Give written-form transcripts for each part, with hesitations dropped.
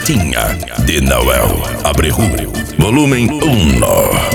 Gatinha de Noel Abreu, volumen 1.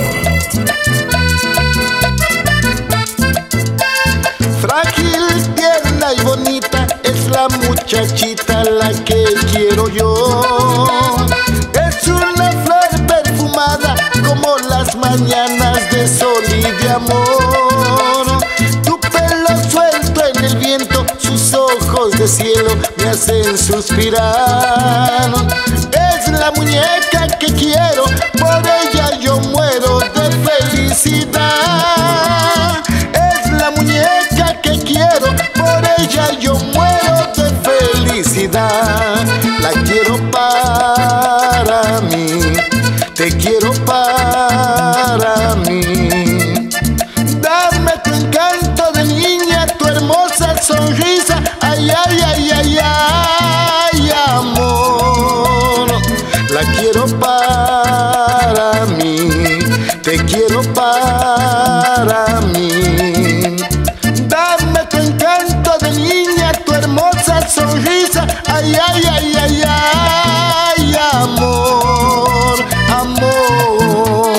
Frágil, tierna y bonita es la muchachita la que quiero yo. Es una flor perfumada como las mañanas de sol y de amor. Tu pelo suelto en el viento, sus ojos de cielo me hacen suspirar. Es la muñeca que quiero, por ella yo muero de felicidad. Es la muñeca que quiero, por ella yo muero de felicidad. La quiero para mí, te quiero para mí. Dame tu encanto de niña, tu hermosa sonrisa, ay, ay, ay, ay, ay, amor. La quiero para mí, te quiero para mí. Dame tu encanto de niña, tu hermosa sonrisa, ay, ay, ay, ay, ay, amor, amor.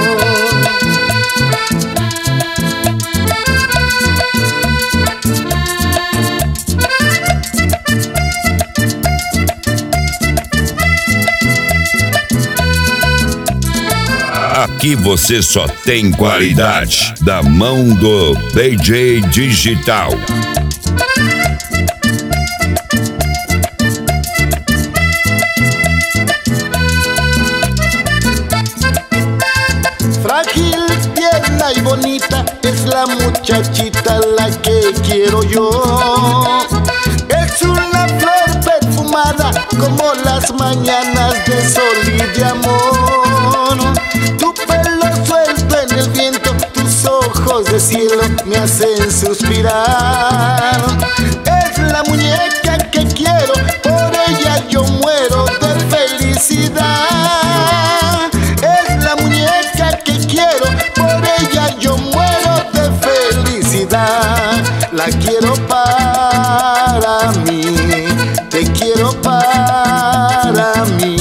Aqui você só tem qualidade da mão do DJ Digital. Frágil, tierna y bonita es la muchachita la que quiero yo. Es una flor perfumada como las mañanas de sol y de amor. Tu pelo suelto en el viento, tus ojos de cielo me hacen suspirar. Es la muñeca que quiero, por ella yo muero de felicidad. Es la muñeca que quiero, por ella yo muero de felicidad. La quiero para mí, te quiero para mí.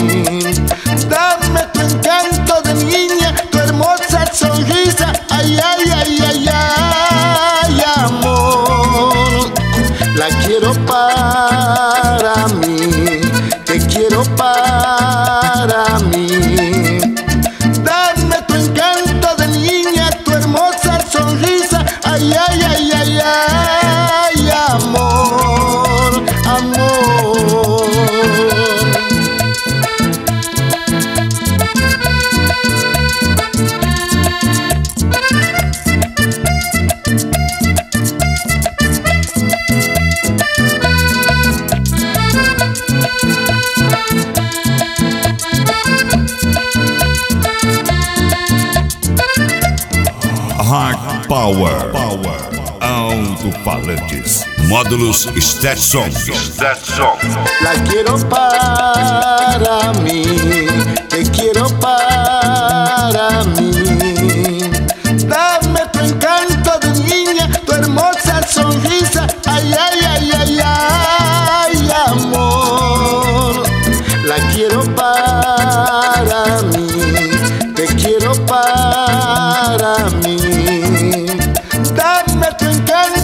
Dame tu encanto de niña, tu hermosa sonrisa, ay, ay, ay, ay, ay, amor. La quiero para mí, te quiero para mí. Dame tu encanto de niña, tu hermosa sonrisa, ay, ay, ay, ay, ay, amor, amor. Hard Power. Alto-falantes. Módulos Stetson. La quiero para mí, te quiero para mí. Dame tu encanto de niña, tu hermosa sonrisa, ay, ay, ay, ay, ay, amor. La quiero para mí, te quiero para mí. Dame tu encanto